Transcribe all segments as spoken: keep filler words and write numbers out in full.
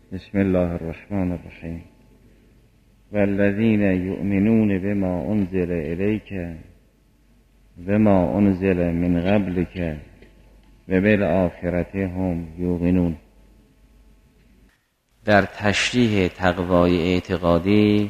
بسم الله الرحمن الرحیم والذین یؤمنون بما انزل الیک وما انزل من قبلک و بالآخرة هم یوقنون. در تشریح تقوای اعتقادی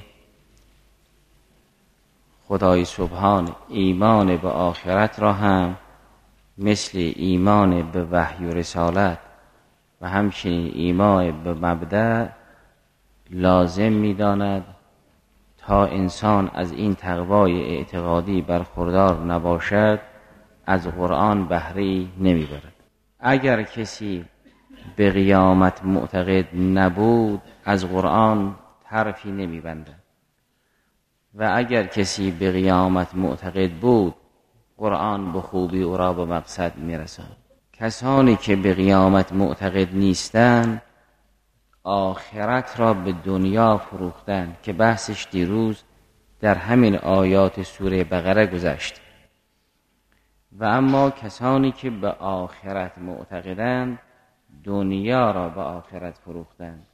خدای سبحان ایمان به آخرت را هم مثل ایمان به وحی و رسالت و همچنین ایمان به مبدأ لازم می‌داند تا انسان از این تقوای اعتقادی برخوردار نباشد از قرآن بهره‌ای نمیبرد. اگر کسی به قیامت معتقد نبود از قرآن طرفی نمیبندد و اگر کسی به قیامت معتقد بود قرآن به خوبی او را به مقصد میرساند. کسانی که به قیامت معتقد نیستند آخرت را به دنیا فروختند که بحثش دیروز در همین آیات سوره بقره گذشت. و اما کسانی که به آخرت معتقدند دنیا را به آخرت فروختند.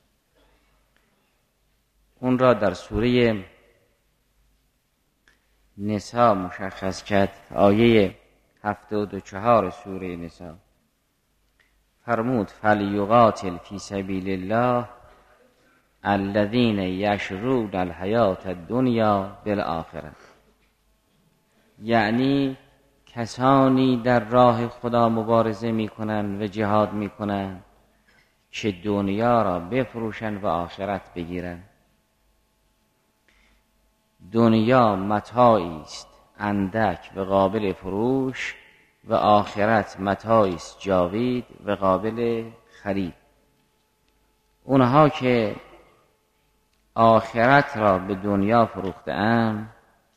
اون را در سوره نساء مشخص کرد، آیه هفتاد و چهار سوره نساء فرمود فلیقاتل فی سبیل الله الذین یشرون الحیات الدنیا بالآخره، یعنی کسانی در راه خدا مبارزه میکنن و جهاد میکنن که دنیا را بفروشن و آخرت بگیرن. دنیا متاعی است اندک و قابل فروش و آخرت متاعی است جاوید و قابل خرید. اونها که آخرت را به دنیا فروختند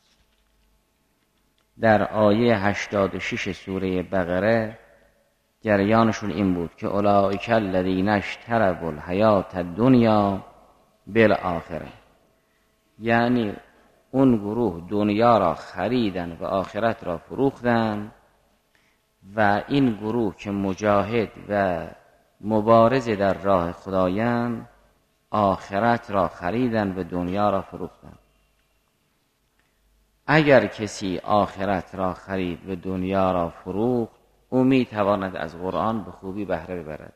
در آیه هشتاد و شش سوره بقره جریانشون این بود که اولئک الذین اشتروا الحیات الدنیا بالآخره، یعنی اون گروه دنیا را خریدن و آخرت را فروختن و این گروه که مجاهد و مبارز در راه خدایان آخرت را خریدن و دنیا را فروختن. اگر کسی آخرت را خرید و دنیا را فروخت او می تواند از قرآن به خوبی بهره ببرد.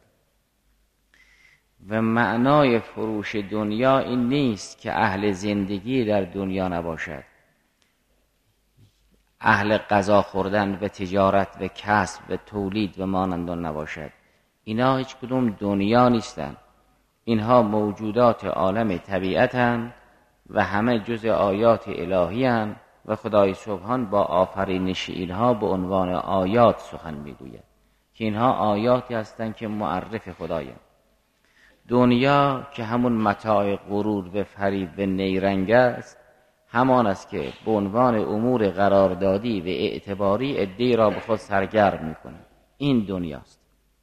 و معنای فروش دنیا این نیست که اهل زندگی در دنیا نباشد، اهل غذا خوردن و تجارت و کسب و تولید و مانندان نباشد. اینا هیچ کدوم دنیا نیستند، اینها موجودات عالم طبیعتند و همه جز آیات الهی هستند و خدای سبحان با آفرینش اینها به عنوان آیات سخن میگوید که اینها آیاتی هستند که معرف خدایند. دنیا که همون متاع غرور و فریب و نیرنگ است همان است که به عنوان امور قراردادی و اعتباری عده‌ای را به خود سرگرم میکنه. این دنیاست.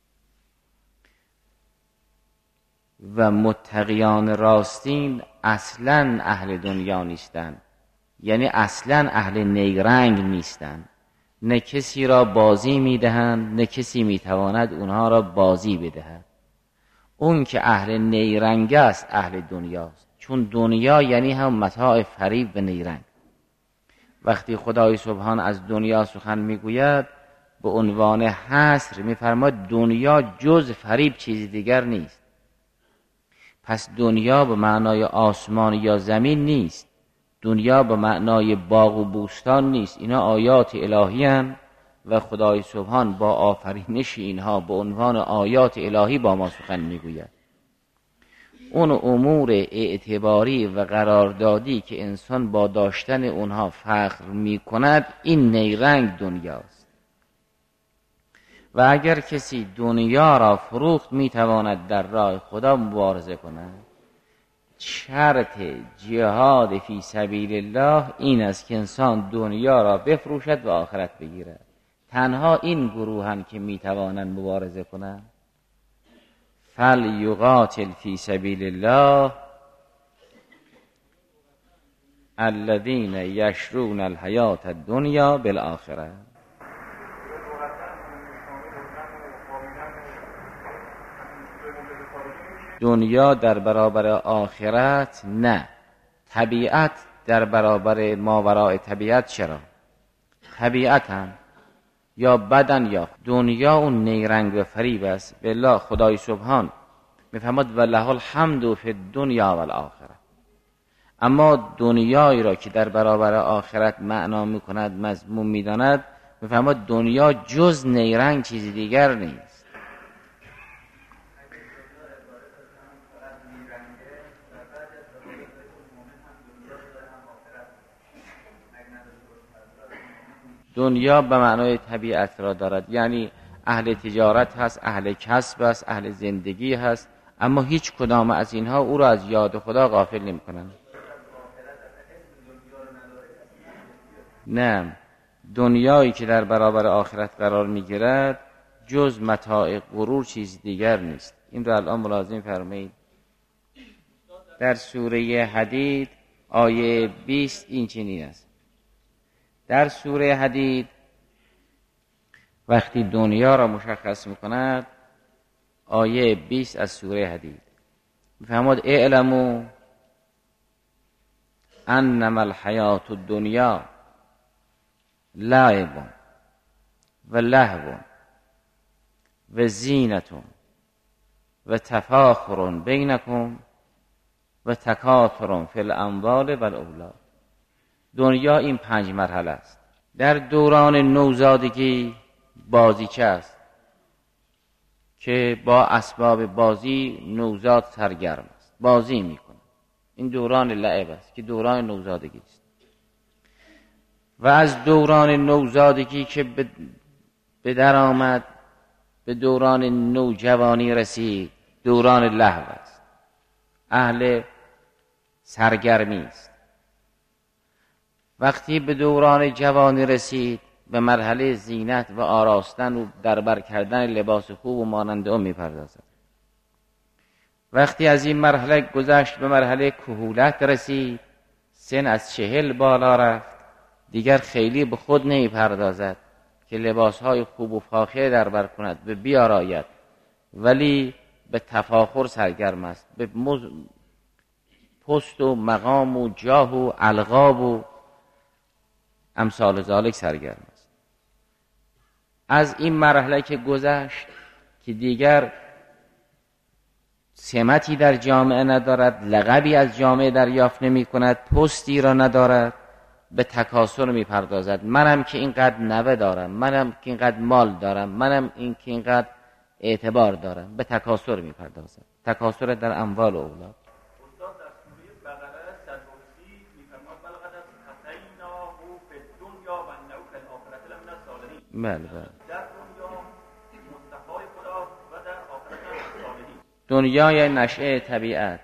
و متقیان راستین اصلاً اهل دنیا نیستند، یعنی اصلاً اهل نیرنگ نیستند. نه کسی را بازی میدهند نه کسی میتواند اونها را بازی بدهد. اون که اهل نیرنگ است اهل دنیاست، چون دنیا یعنی هم متاع فریب و نیرنگ. وقتی خدای سبحان از دنیا سخن میگوید به عنوان حصر میفرماید دنیا جز فریب چیز دیگر نیست. پس دنیا به معنای آسمان یا زمین نیست، دنیا به معنای باغ و بوستان نیست. اینا آیات الهی هستند و خدای سبحان با آفرینش اینها به عنوان آیات الهی با ما سخن میگوید. اون امور اعتباری و قراردادی که انسان با داشتن اونها فخر میکند این نیرنگ دنیاست. و اگر کسی دنیا را فروخت میتواند در راه خدا مبارزه کند. شرط جهاد فی سبیل الله این است که انسان دنیا را بفروشد و آخرت بگیرد. تنها این گروهن که میتوانند مبارزه کنند. فلیقاتل فی سبیل الله الذین یشرون الحیات الدنیا بالآخره. دنیا در برابر آخرت نه. طبیعت در برابر ماوراء طبیعت چرا؟ طبیعتاً یا بدن یا دنیا اون نیرنگ و فریب است. بالله خدای سبحان میفهمد وله الحمد فی الدنیا و الاخره. اما دنیایی را که در برابر آخرت معنا میکند، مضمون میداند، میفهمد دنیا جز نیرنگ چیزی دیگر نیست. دنیا به معنای طبیعت را دارد، یعنی اهل تجارت هست، اهل کسب هست، اهل زندگی هست، اما هیچ کدام از اینها او را از یاد خدا غافل نمی کنند. نه، دنیایی که در برابر آخرت قرار می گیرد جز متاع غرور چیز دیگر نیست. این را الان ملازم فرمایید. در سوره حدید آیه بیست این چنین است. در سوره حدید وقتی دنیا را مشخص میکند، آیه بیست از سوره حدید میفرماد اعلموا انما الحیات الدنیا لعب و لهو و زینت و تفاخر بینکم و تکاثر فی الاموال و الاولاد. دنیا این پنج مرحله است. در دوران نوزادگی بازیچه است که با اسباب بازی نوزاد سرگرم است، بازی میکنه. این دوران لعب است که دوران نوزادگی است. و از دوران نوزادگی که به در آمد به دوران نوجوانی رسید، دوران لهو است، اهل سرگرمی است. وقتی به دوران جوانی رسید به مرحله زینت و آراستن و دربر کردن لباس خوب و مانند آن می‌پردازد. وقتی از این مرحله گذشت به مرحله کهولت رسید، سن از چهل بالا رفت، دیگر خیلی به خود نمی‌پردازد که لباسهای خوب و فاخر دربر کند به بیاراید، ولی به تفاخر سرگرم است، به مز... پست و مقام و جاه و القاب و امثال ذالک سرگرم است. از این مرحله که گذشت که دیگر سمتی در جامعه ندارد، لقبی از جامعه دریافت نمی کند، پستی را ندارد، به تکاسر می پردازد. منم که اینقدر نوه دارم، منم که اینقدر مال دارم، منم این که اینقدر اعتبار دارم، به تکاسر می پردازد. تکاسر در اموال و اولاد. بله بله. دنیای نشأه طبیعت،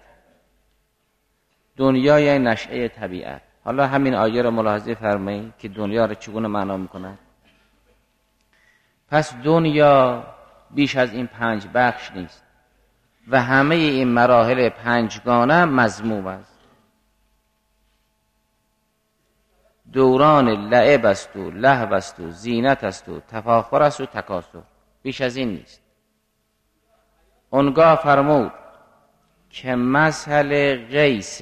دنیای نشأه طبیعت. حالا همین آیه رو ملاحظه فرمایید که دنیا رو چگونه معنا می‌کند. پس دنیا بیش از این پنج بخش نیست و همه این مراحل پنجگانه مذموم است. دوران لعب است و لهو است و زینت است و تفاخر است و تکاسر، بیش از این نیست. اونگاه فرمود که مثل غیث،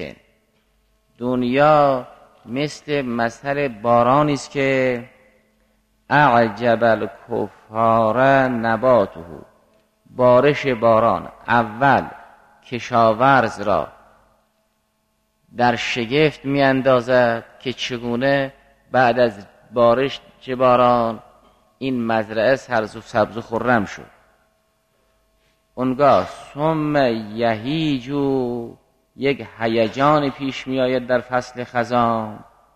دنیا مثل مثل بارانی است که اعجب الکفار نباته، بارش باران اول کشاورز را در شگفت می اندازد که چگونه بعد از بارش چه باران این مزرعه سرز و سبز و خرم شد. اونگاه ثم یهیجو، یک هیجان پیش می آید در فصل خزان،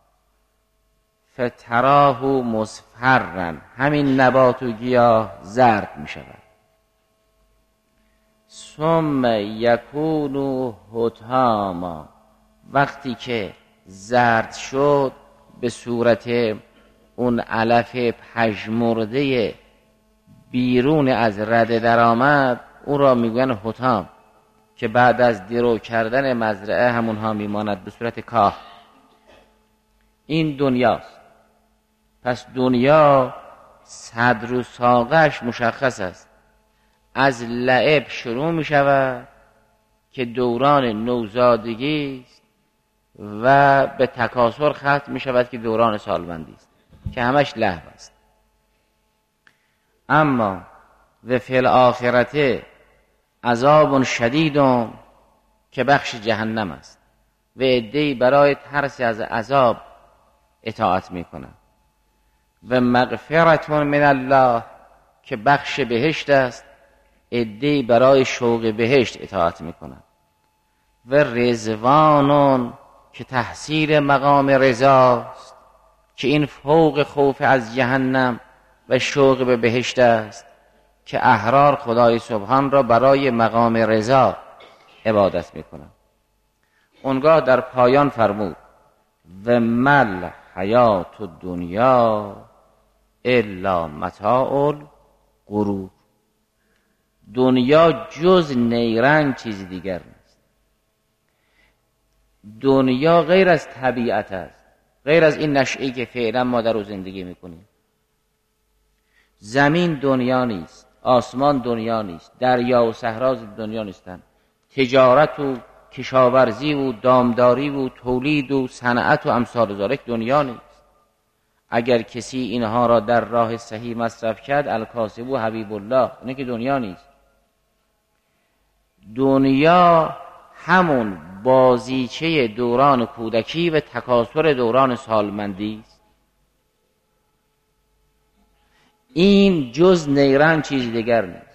فتراه مصفرن، همین نبات و گیاه زرد می شود. ثم یکونو حطاما، وقتی که زرد شد به صورت اون علف پژمرده بیرون از رده در آمد، اون را میگن حطام که بعد از درو کردن مزرعه همونها میماند به صورت کاه. این دنیاست. پس دنیا صدر و ساقش مشخص است. از لعب شروع می شود که دوران نوزادگی است و به تکاثر ختم می شود که دوران سالمندی است که همش لهو است. اما و فی الاخرته عذاب شدید که بخش جهنم است و عده‌ای برای ترس از عذاب اطاعت می کنند و مغفرت من الله که بخش بهشت است، عده‌ای برای شوق بهشت اطاعت می کنند و رضوان که تحصیل مقام رضاست که این فوق خوف از جهنم و شوق به بهشت است که احرار خدای سبحان را برای مقام رضا عبادت می کنند. اونگاه در پایان فرمود و مل حیات الدنیا الا متاع الغرور، دنیا جز نیرنگ چیز دیگر نیست. دنیا غیر از طبیعت است، غیر از این نشئی که فعلا ما در او زندگی میکنیم. زمین دنیا نیست، آسمان دنیا نیست، دریا و صحرا دنیا نیستند، تجارت و کشاورزی و دامداری و تولید و صنعت و امثال ذالک دنیا نیست. اگر کسی اینها را در راه صحیح مصرف کرد الکاسب و حبیب الله، اینه که دنیا نیست. دنیا همون بازیچه دوران کودکی و تکاثر دوران سالمندی است. این جز نیرنگ چیز دیگر نیست.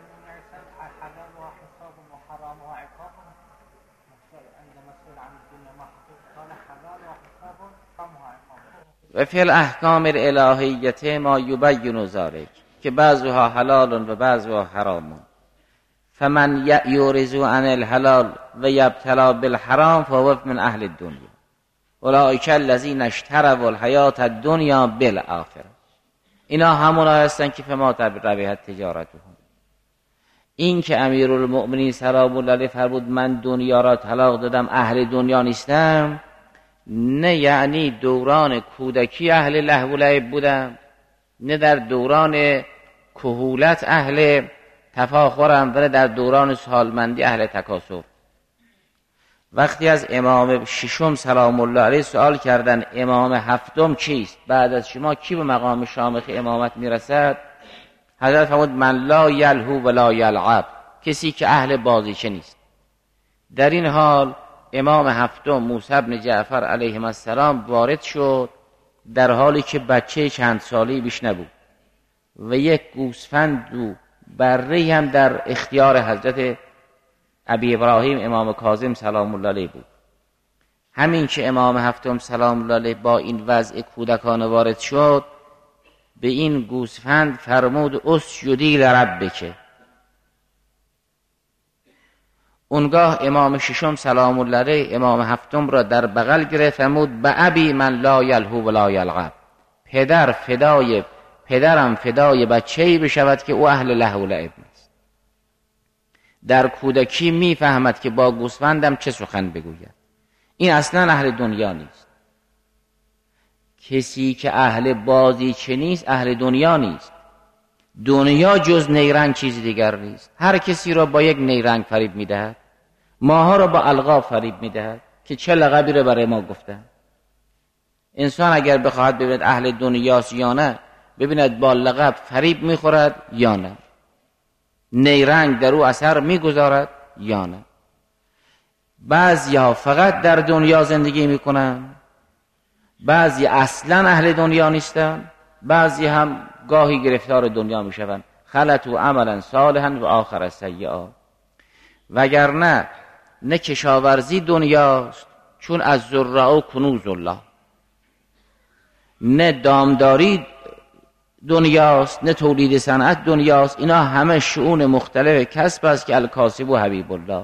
و فی الاحکام الالهیه ما یبین ذلک که بعضها حلال و بعضها حرام، فمن یعرض عن الحلال و یبتلا بالحرام فهو من اهل الدنیا اولئک الذین اشتروا الحیات الدنیا بالآخره. اینا همونا هستن که فما ربحت تجارتهم. این که امیرالمؤمنین سلام الله علیه فرمود من دنیا را طلاق دادم اهل دنیا نیستم، نه یعنی دوران کودکی اهل لهو و لعب بودم، نه در دوران کهولت اهل تفاخرم، و در دوران سالمندی اهل تکاسر. وقتی از امام ششم سلام الله علیه سوال کردن امام هفتم کیست، بعد از شما کی به مقام شامخ امامت میرسد، حضرت فرمود من لا یلهو ولا یلعب، کسی که اهل بازیچه نیست. در این حال امام هفتم موسی بن جعفر علیه السلام وارد شد در حالی که بچه چند سالی بیش نبود و یک گوسفند و بره هم در اختیار حضرت ابی ابراهیم امام کاظم سلام الله علیه بود. همین که امام هفتم سلام الله علیه با این وضع کودکانه وارد شد، به این گوسفند فرمود اسجدی لربک. اونگاه امام ششم سلام الله علیه امام هفتم را در بغل گرفت، فرمود به ابی من لا یلهو ولا یلعب، پدر فدای پدرم فدای بچه‌ای بشود که او اهل لهو و لعب نیست. در کودکی میفهمد که با گوسفندم چه سخن بگوید. این اصلا اهل دنیا نیست. کسی که اهل بازیچه نیست اهل دنیا نیست. دنیا جز نیرنگ چیز دیگر نیست. هر کسی را با یک نیرنگ فریب میدهد، ماها را با القاب فریب میدهد که چه لقبی را برای ما گفتن. انسان اگر بخواهد ببیند اهل دنیاست یا نه، ببیند با لقب فریب میخورد یا نه، نیرنگ در او اثر میگذارد یا نه. بعضی ها فقط در دنیا زندگی میکنن، بعضی اصلا اهل دنیا نیستن، بعضی هم گاهی گرفتار دنیا میشوند. خلطوا عملا صالحا و آخر سیئا. وگرنه نه کشاورزی دنیاست چون از ذرا کنوز الله، نه دامداری دنیاست، نه تولید صنعت دنیاست. اینا همه شؤون مختلف کسب است که الکاسب و حبیب الله.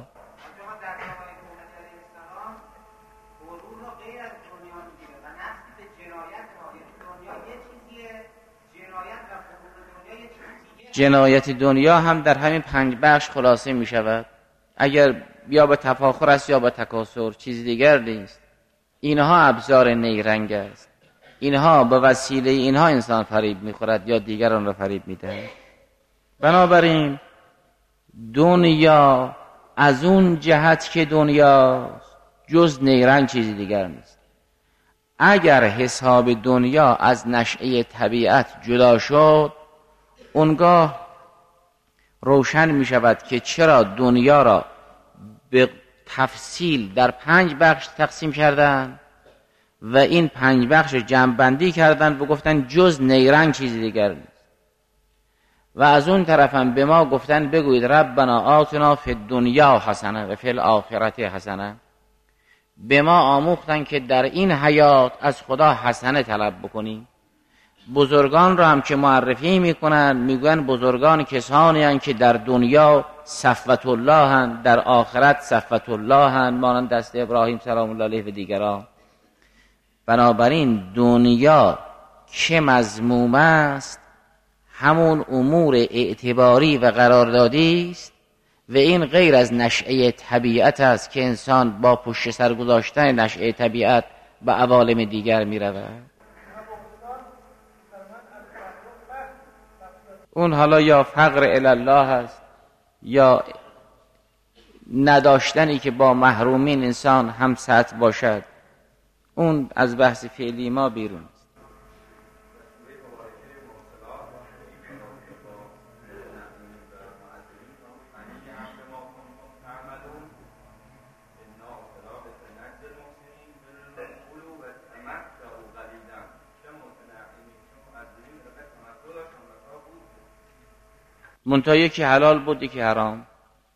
جنایت دنیا هم در همین پنج بخش خلاصه می شود. اگر یا به تفاخر است یا به تکاسر، چیز دیگر نیست. اینها ابزار نیرنگ است. اینها به وسیله اینها انسان فریب می خورد یا دیگران را فریب می دهد. بنابراین دنیا از اون جهت که دنیا جز نیرنگ چیزی دیگر نیست. اگر حساب دنیا از نشأه طبیعت جدا شد، اونگاه روشن می شود که چرا دنیا را به تفصیل در پنج بخش تقسیم کردن و این پنج بخش جمع‌بندی کردن و گفتن جز نیرنگ چیزی دیگر نیست. و از اون طرف هم به ما گفتن بگویید ربنا آتنا فی الدنیا حسنه و فی الاخرة حسنه. به ما آموختن که در این حیات از خدا حسنه طلب بکنیم. بزرگان را هم که معرفی میکنن میگن بزرگان کسانی هستند که در دنیا صفوت الله هستند، در آخرت صفوت الله هستند، مانند دست ابراهیم سلام الله علیه و دیگران. بنابراین دنیا که مذموم است همون امور اعتباری و قراردادی است و این غیر از نشأه طبیعت است که انسان با پشت سر گذاشتن نشأه طبیعت به عوالم دیگر می رود. اون حالا یا فقر الالله است یا نداشتنی که با محرومین انسان هم سطح باشد، اون از بحث فعلی ما بیرون است. منتها یکی حلال بود یکی حرام.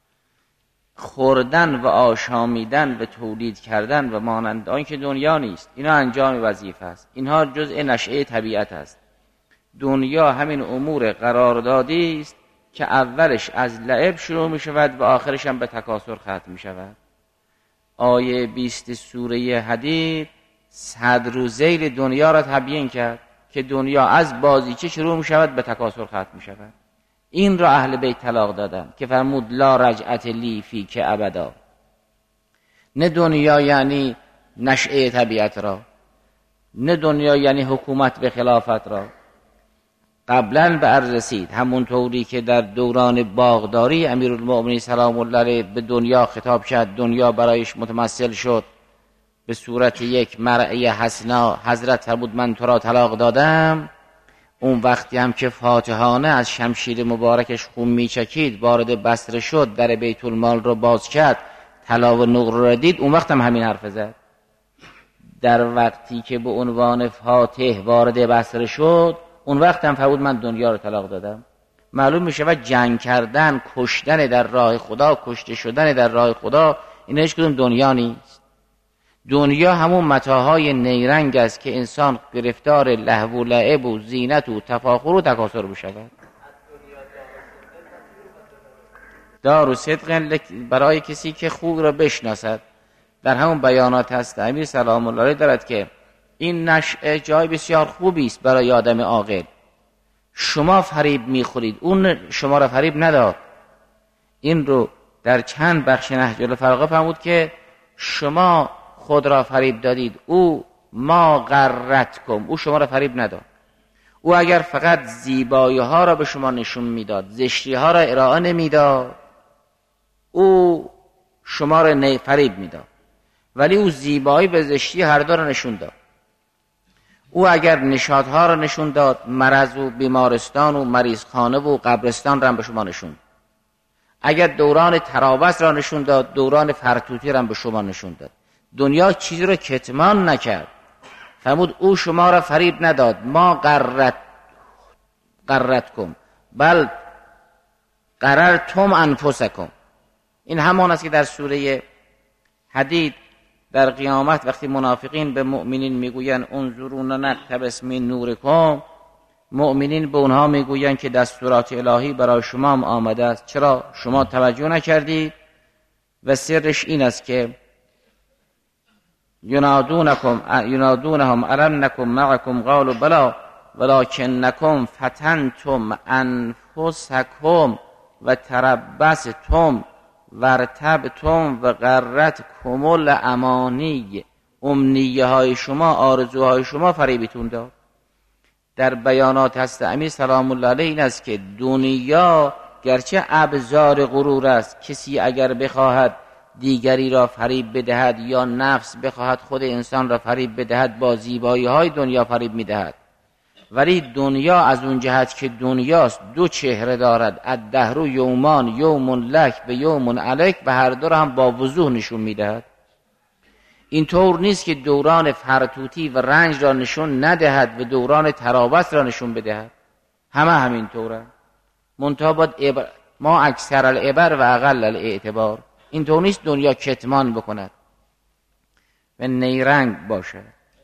خوردن و آشامیدن و تولید کردن و مانند آن که دنیا نیست، اینا انجام وظیفه است. اینها جزء نشأه طبیعت است. دنیا همین امور قراردادی است که اولش از لعب شروع می شود و آخرش هم به تکاثر ختم می شود. آیه بیست سوره حدید صدر و ذیل دنیا را تبیین کرد که دنیا از بازیچه شروع می شود به تکاثر ختم می شود. این را اهل بیت طلاق دادن که فرمود لا رجعت لی فی که ابدا. نه دنیا یعنی نشأه طبیعت را، نه دنیا یعنی حکومت به خلافت را. قبلا به عرض رسید همون طوری که در دوران باغداری امیرالمؤمنین سلام الله علیه به دنیا خطاب کرد، دنیا برایش متمثل شد به صورت یک مرعی حسنا. حضرت فرمود من تو را طلاق دادم. اون وقتی هم که فاتحانه از شمشیر مبارکش خون میچکید وارد بصره شد، در بیت المال رو باز کرد، طلا و نقره رو دید، اون وقت هم همین حرف زد. در وقتی که به عنوان فاتح وارد بصره شد، اون وقت هم فرمود من دنیا رو طلاق دادم. معلوم میشه و جنگ کردن، کشتن در راه خدا، کشته شدن در راه خدا، این هیچ کدوم دنیا نیست. دنیا همون متاهای نیرنگ است که انسان گرفتار لهو و لعب و زینت و تفاخر و تکاثر بشود. دار و صدق برای کسی که خوب را بشناسد. در همون بیانات هست امیر سلام الله علیه دارد که این نشأه جای بسیار خوبی است برای آدم عاقل. شما فریب میخورید، اون شما را فریب نداد. این رو در چند بخش نهج الفراغه فرمود که شما خود را فریب دادید، او ما غرتکم، او شما را فریب نداد. او اگر فقط زیبایی ها را به شما نشون میداد، زشتی ها را ارائه نمیداد، او شما را فریب میداد. ولی او زیبایی به زشتی هر دو را نشون داد. او اگر نشاطها را نشون داد، مرض و بیمارستان و مریضخانه و قبرستان را به شما نشون. اگر دوران تراوت را نشون داد، دوران فرتوتی را به شما نشون داد. دنیا چیزی را کتمان نکرد. فرمود او شما را فریب نداد، ما قررت قررتکم بل قررتم انفسکم. این همان است که در سوره حدید در قیامت وقتی منافقین به مؤمنین میگوین انظرونا نقتبس من نورکم، مؤمنین به اونها میگوین که دستورات الهی برای شما هم آمده است، چرا شما توجه نکردید؟ و سرش این است که ینادونکم ینادونهم الم نکم معکم قالوا بلا ولکنکم فتنتم انفسکم و تربصتم ورتبتم و غرتکم الامانی. امنیه های شما، آرزوهای شما فریبتون داد. در بیانات هست امیر سلام الله علیه این است که دنیا گرچه ابزار غرور است. کسی اگر بخواهد دیگری را فریب بدهد یا نفس بخواهد خود انسان را فریب بدهد، با زیبایی های دنیا فریب میدهد. ولی دنیا از اون جهت که دنیاست دو چهره دارد، الدهر یومان، یوم لک و یوم علیک، و هر دو را هم با وضوح نشون میدهد. این طور نیست که دوران فرتوتی و رنج را نشون ندهد و دوران تراوت را نشون بدهد. همه همین طوره. منتها باید ما اکثر العبر و اقل الاعتبار. این طور نیست دنیا کتمان بکند و نیرنگ باشد.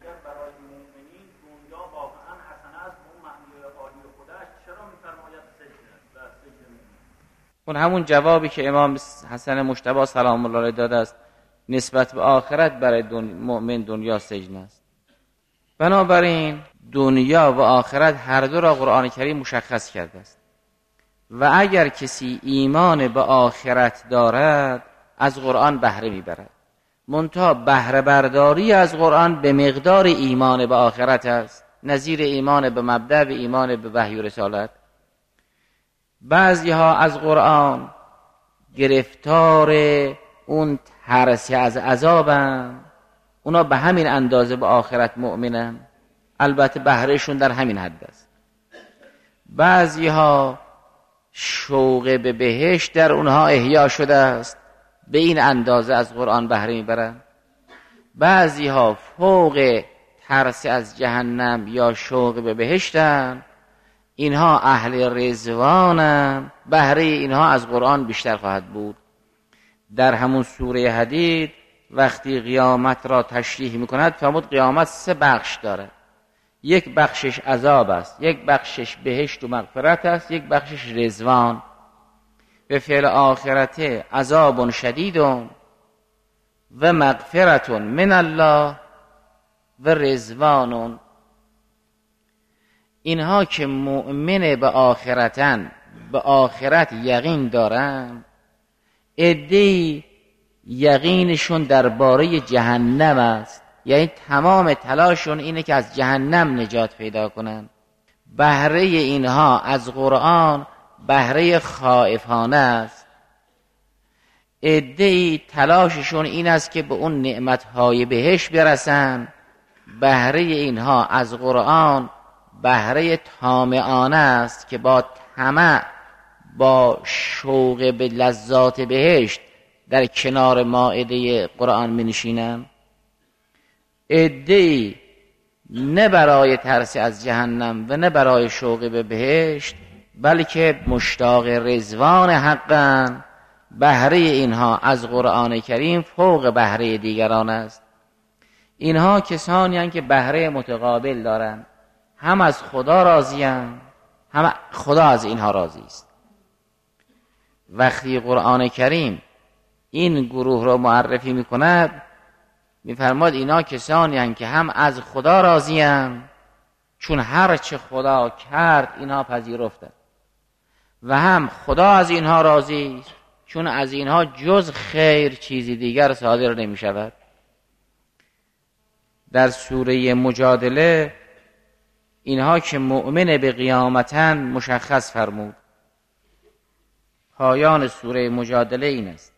اون همون جوابی که امام حسن مجتبی سلام الله علیه داده است نسبت به آخرت، برای دن... مؤمن دنیا سجن است. بنابراین دنیا و آخرت هر دو را قرآن کریم مشخص کرده است و اگر کسی ایمان به آخرت دارد از قرآن بهره میبرد. منتها بهره برداری از قرآن به مقدار ایمان به آخرت است، نظیر ایمان به مبدأ و ایمان به وحی و رسالت. بعضی ها از قرآن گرفتار اون ترس از عذابن، اونا به همین اندازه به آخرت مؤمنن، البته بهرهشون در همین حد است. بعضی ها شوق به بهشت در اونها احیا شده است، به این اندازه از قرآن بهره میبرن. بعضی ها فوق ترس از جهنم یا شوق به بهشتن، اینها اهل رضوانن، بهره اینها از قرآن بیشتر خواهد بود. در همون سوره حدید وقتی قیامت را تشریح میکند فرمود قیامت سه بخش داره. یک بخشش عذاب است، یک بخشش بهشت و مغفرت است، یک بخشش رضوان. به فعل آخرته عذاب شدید و مغفرت من الله و رضوان. اینها که مؤمن به آخرتن، به آخرت یقین دارن، عده‌ای یقینشون درباره جهنم است، یعنی تمام تلاششون اینه که از جهنم نجات پیدا کنن. بهره اینها از قرآن بهره خائفانه است. عده‌ای تلاششون این است که به اون نعمتهای بهشت برسن. بهره اینها از قرآن بهره طامعانه است که با طمع، با شوق به لذات بهشت در کنار مائده قرآن می نشینم. عده‌ای نه برای ترس از جهنم و نه برای شوق به بهشت، بلکه مشتاق رضوان حقاً. بهره اینها از قرآن کریم فوق بهره دیگران است. اینها کسانی هستند که بهره متقابل دارند، هم از خدا راضی‌اند، هم خدا از اینها راضی است. وقتی قرآن کریم این گروه را معرفی می‌کند می‌فرماید اینا کسانی هستند که هم از خدا راضی‌اند، چون هر چه خدا کرد اینها پذیرفتند، و هم خدا از اینها راضی است، چون از اینها جز خیر چیزی دیگر صادر نمی‌شود. در سوره مجادله اینها که مؤمن به قیامتن مشخص فرمود. پایان سوره مجادله این است: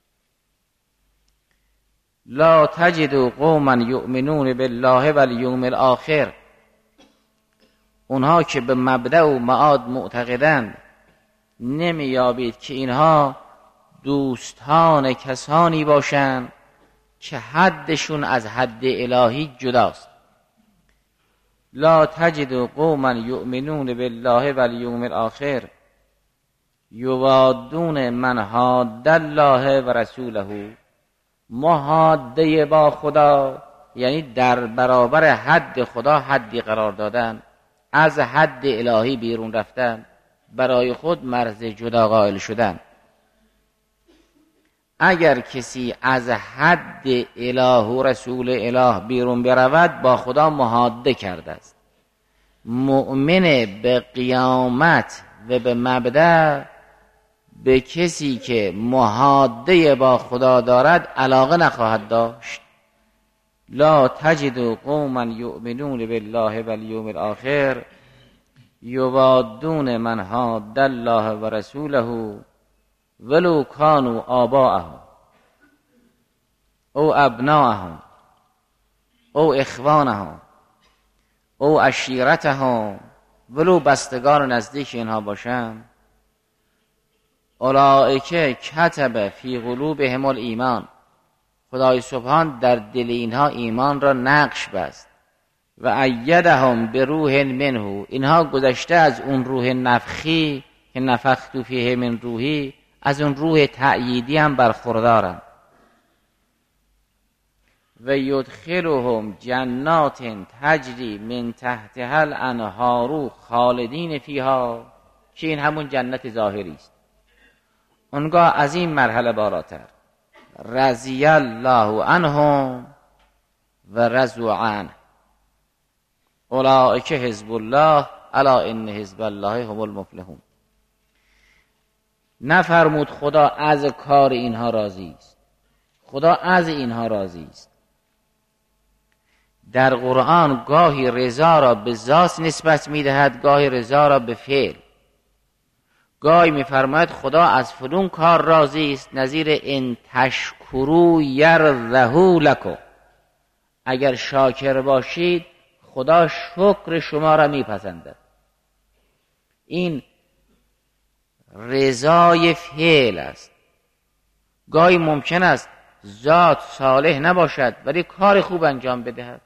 لا تجد قوما یؤمنون بالله والیوم الاخر. اونها که به مبدأ و معاد معتقدند نمیابید که اینها دوستان کسانی باشند که حدشون از حد الهی جداست. لا تجد قوما یؤمنون بالله والیوم الاخر یوادون من حاد الله و رسوله. محاده با خدا یعنی در برابر حد خدا حدی قرار دادن، از حد الهی بیرون رفتن، برای خود مرز جدا قائل شدن. اگر کسی از حد اله و رسول اله بیرون برود با خدا محاده کرده است. مؤمن به قیامت و به مبدأ به کسی که محاده با خدا دارد علاقه نخواهد داشت. لا تجد قوما یؤمنون بالله والیوم الاخر یوادون من حاد الله و رسوله ولو کانوا آباءهم او ابناءهم او اخوانهم او عشیرتهم، ولو بستگان نزدیک اینها باشن. اولئک کتب فی قلوبهم الایمان، خدای سبحان در دل اینها ایمان را نقش بست. و ایدهم به روح منه، اینها گذشته از اون روح نفخی که نفخت فیه من روحی، از اون روح تأییدی هم برخوردارن. و یدخلهم جنات تجری من تحتها الانهار خالدین فیها، که این همون جنت ظاهری است. اونگاه از این مرحله بالاتر، رضی الله عنهم و رضوا عنه اولئک حزب الله الا ان حزب الله هم المفلحون. نفرمود خدا از کار اینها راضی است، خدا از اینها راضی است. در قرآن گاهی رضا را به ذات نسبت میدهد، گاهی رضا را به فعل. گاهی میفرماید خدا از فلان کار راضی است، نظیر ان تشکروا یرضه لکم، اگر شاکر باشید خدا شکر شما را میپسندد. این رضای فعل است. گاهی ممکن است ذات صالح نباشد ولی کار خوب انجام بدهد،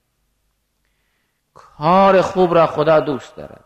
کار خوب را خدا دوست دارد.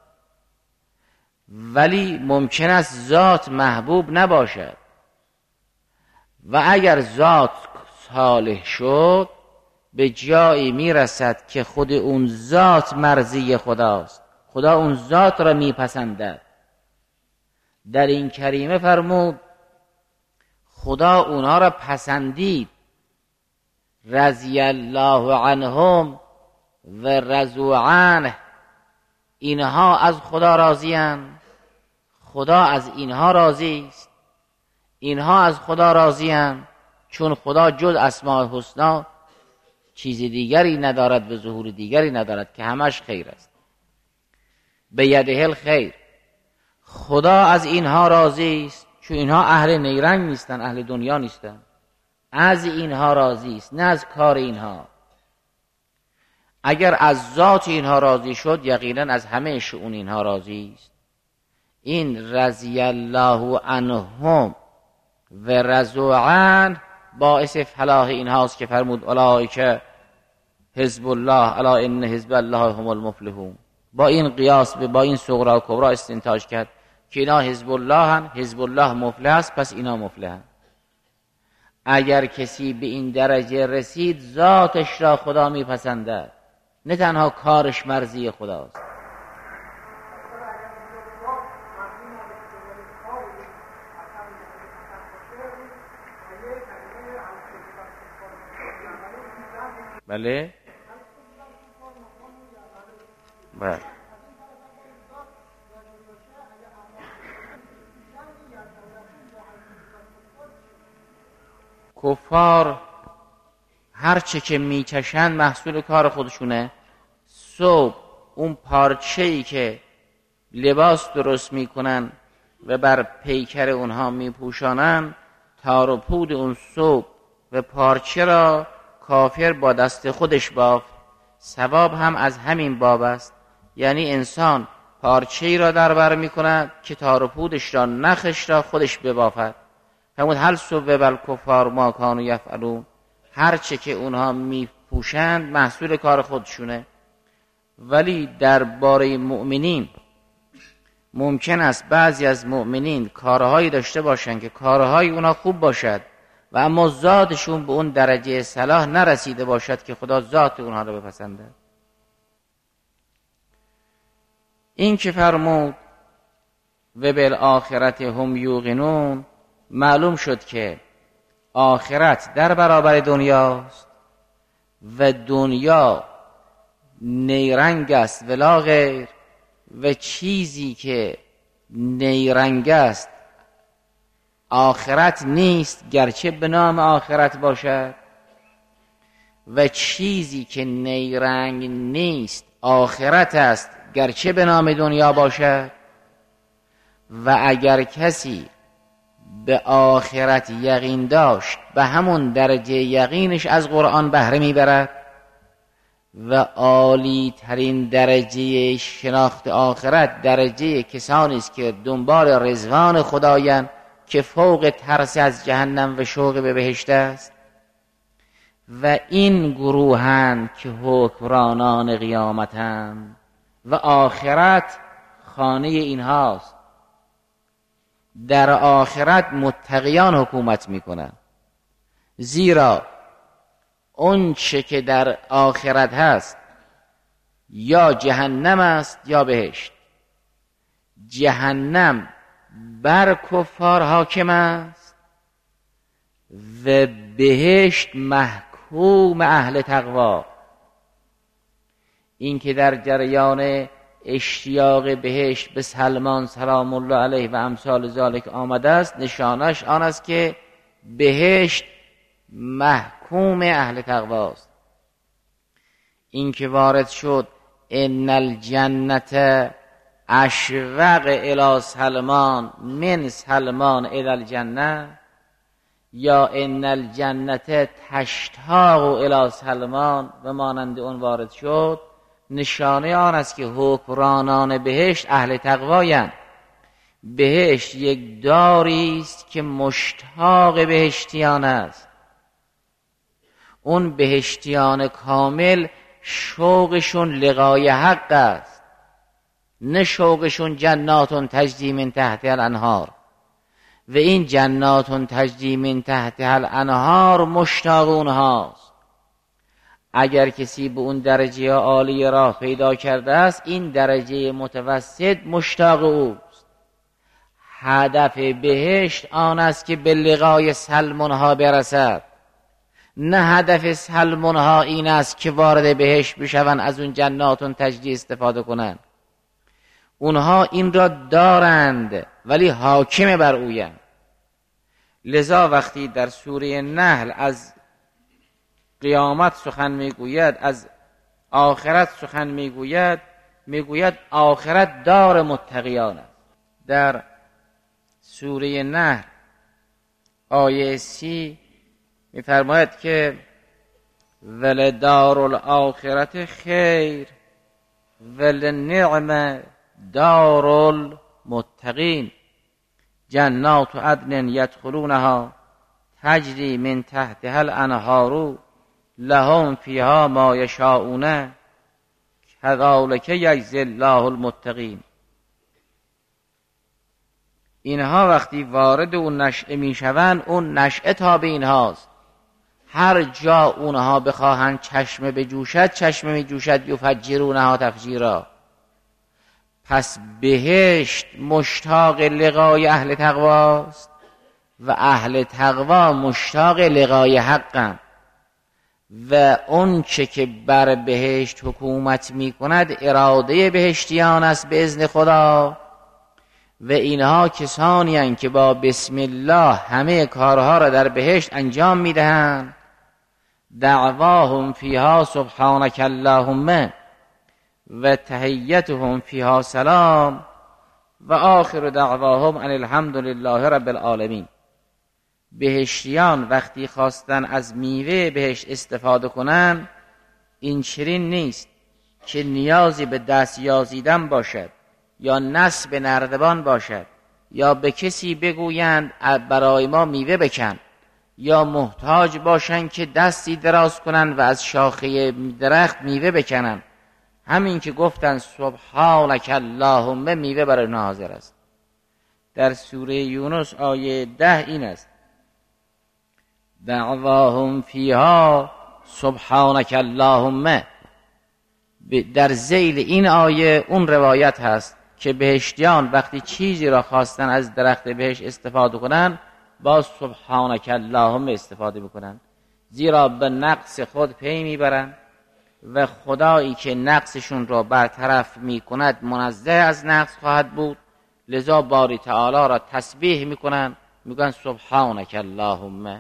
ولی ممکن است ذات محبوب نباشد و اگر ذات صالح شد به جایی میرسد که خود اون ذات مرضی خداست، خدا اون ذات را میپسندد. در این کریمه فرمود خدا اونها را پسندید، رضی الله عنهم و رضوا عنه، اینها از خدا راضی‌اند، خدا از اینها راضی است، اینها از خدا راضی‌اند، چون خدا جز اسماء الحسنا چیز دیگری ندارد و ظهور دیگری ندارد که همش خیر است. به یده الخیر، خدا از اینها راضی است، چون اینها اهل نیرنگ نیستن، اهل دنیا نیستن، از اینها راضی است، نه از کار اینها. اگر از ذات اینها راضی شد یقینا از همه شؤون اینها راضی است. این رضی الله عنهم و رضوا عنه باعث فلاح اینهاست که فرمود اولئک حزب الله الا ان حزب الله هم المفلحون. با این قیاس با این صغرا و کبرا استنتاج کرد که اینا حزب الله هن، حزب الله مفلح است، پس اینا مفلحن. اگر کسی به این درجه رسید ذاتش را خدا میپسندد، نه تنها کارش مرضی خداست. بله بله کفار هر چه که میچشن محصول کار خودشونه. صبح اون پارچه‌ای که لباس درست میکنن و بر پیکر اونها میپوشانن، تار و پود اون صبح و پارچه را کافر با دست خودش بافت، ثواب هم از همین باب است. یعنی انسان پارچه‌ای را در بر میکند که تار و پودش را، نخش را خودش ببافد. همون هل صبح بل کفار ما کانوا یفعلون، هر چه که اونها میپوشند محصول کار خودشونه. ولی درباره مؤمنین ممکن است بعضی از مؤمنین کارهایی داشته باشند که کارهای اونها خوب باشد و اما ذاتشون به اون درجه صلاح نرسیده باشد که خدا ذات اونها رو بپسنده. این که فرمود و بالآخرت هم یوقنون، معلوم شد که آخرت در برابر دنیاست و دنیا نیرنگ است ولا غیر، و چیزی که نیرنگ است آخرت نیست گرچه به نام آخرت باشد، و چیزی که نیرنگ نیست آخرت است گرچه به نام دنیا باشد. و اگر کسی به آخرت یقین داشت به همون درجه یقینش از قرآن بهره میبرد و عالی ترین درجه شناخت آخرت درجه کسانی است که دنبال رضوان خدایند که فوق ترس از جهنم و شوق به بهشت است. و این گروهند که حکمرانان قیامتند و آخرت خانه اینهاست. در آخرت متقیان حکومت میکنن، زیرا اون چه که در آخرت هست یا جهنم است یا بهشت. جهنم بر کفار حاکم است و بهشت محکوم اهل تقوا. این که در جریان اشتیاق بهشت به سلمان سلام الله علیه و امثال ذالک آمده است، نشانش آن است که بهشت محکوم اهل تقواست. این که وارد شد ان الجنت اشوق الی سلمان من سلمان الی الجنه، یا ان الجنت تشتاق الی سلمان و مانند اون وارد شد، نشانه آن است که حکمرانان بهشت اهل تقوایند. بهشت یک داری است که مشتاق بهشتیان است. اون بهشتیان کامل شوقشون لقای حق است، نه شوقشون جناتون تجری من تحتها الانهار. و این جناتون تجری من تحتها الانهار مشتاق اونهاست. اگر کسی به اون درجه عالی راه پیدا کرده است، این درجه متوسط مشتاق اوست. هدف بهشت آن است که به لقای سلمونها برسد، نه هدف سلمونها این است که وارد بهشت بشوند از اون جناتون تجری استفاده کنند. اونها این را دارند ولی حاکم بر اویند. لذا وقتی در سوره نحل از قیامت سخن میگوید، از آخرت سخن میگوید، میگوید آخرت دار متقیان است. در سوره نحل آیه سی میفرماید که ولدار الاخرت خیر ولنعم دار المتقین جنات عدن یدخلونها تجری من تحتها الانهار لهم فیها ما یشاءون کذالک یجزی الله المتقین. اینها وقتی وارد اون نشأه میشوند، اون نشأه تابع اینهاست. هر جا اونها بخواهند چشمه بجوشد، چشمه میجوشد. یفجرونها تفجیرا. پس بهشت مشتاق لقای اهل تقواست و اهل تقوا مشتاق لقای حقند. و اون چه که بر بهشت حکومت می کند اراده بهشتیان است به اذن خدا. و اینها کسانی هستند که با بسم الله همه کارها را در بهشت انجام می دهند. دعواهم فیها سبحانک اللهم و تحیتهم فیها سلام و آخر دعواهم ان الحمد لله رب العالمین. بهشتیان وقتی خواستن از میوه بهشت استفاده کنن، این چنین نیست که نیازی به دست یازیدن باشد یا نصب نردبان باشد یا به کسی بگویند برای ما میوه بکن، یا محتاج باشند که دستی دراز کنند و از شاخه درخت میوه بکنند. همین که گفتن سبحانک اللهم میوه برای حاضر است. در سوره یونس آیه ده این است دعواهم فیها سبحانک اللهم. در ذیل این آیه اون روایت هست که بهشتیان وقتی چیزی را خواستن از درخت بهشت استفاده کنن، با سبحانک اللهم استفاده بکنن، زیرا به نقص خود پی میبرن و خدایی که نقصشون را برطرف میکند منزه از نقص خواهد بود. لذا باری تعالی را تسبیح میکنن، میگن سبحانک اللهم.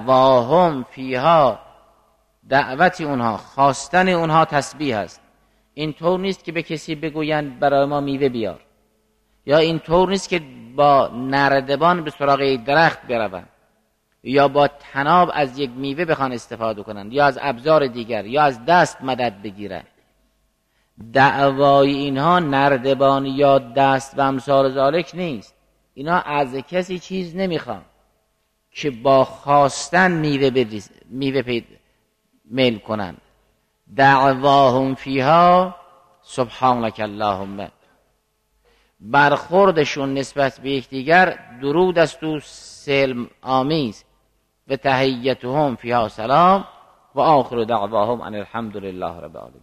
دعواهم فیها، دعوت اونها، خواستن اونها تسبیح است. این طور نیست که به کسی بگویند برای ما میوه بیار، یا این طور نیست که با نردبان به سراغ درخت بروند، یا با تناب از یک میوه بخوان استفاده کنند، یا از ابزار دیگر، یا از دست مدد بگیرند. دعوای اینها نردبان یا دست و امثال ذالک نیست. اینا از کسی چیز نمیخوان که با خواستن میوه بدیز میوه پید میل کنند. دعواهم فیها سبحانك اللهم، برخوردشون نسبت به یکدیگر درود است و سلم آمیز. و تحیتهم فیها سلام و آخر دعواهم ان الحمد لله رب العالمین.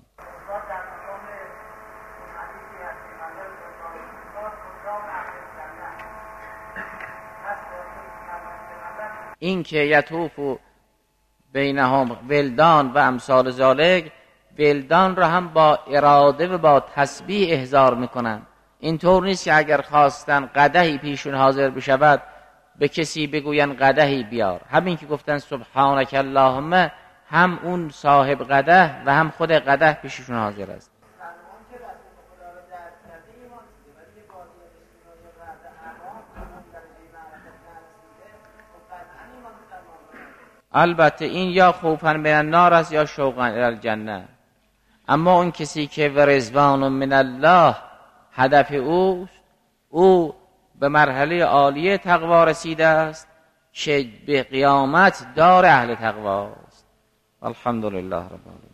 این که یطوف بینهم ولدان و امثال ذالک، ولدان را هم با اراده و با تسبیح احضار میکنن. این طور نیست که اگر خواستن قدحی پیشون حاضر بشود به کسی بگوین قدحی بیار. همین که گفتن سبحانك اللهم، هم اون صاحب قدح و هم خود قدح پیششون حاضر است. البته این یا خوفا من النار است یا شوقا الی الجنه. اما اون کسی که و رضوان من الله هدف اوست، او به مرحله عالیه تقوا رسیده است که به قیامت دار اهل تقوا است. الحمدلله رب العالمین.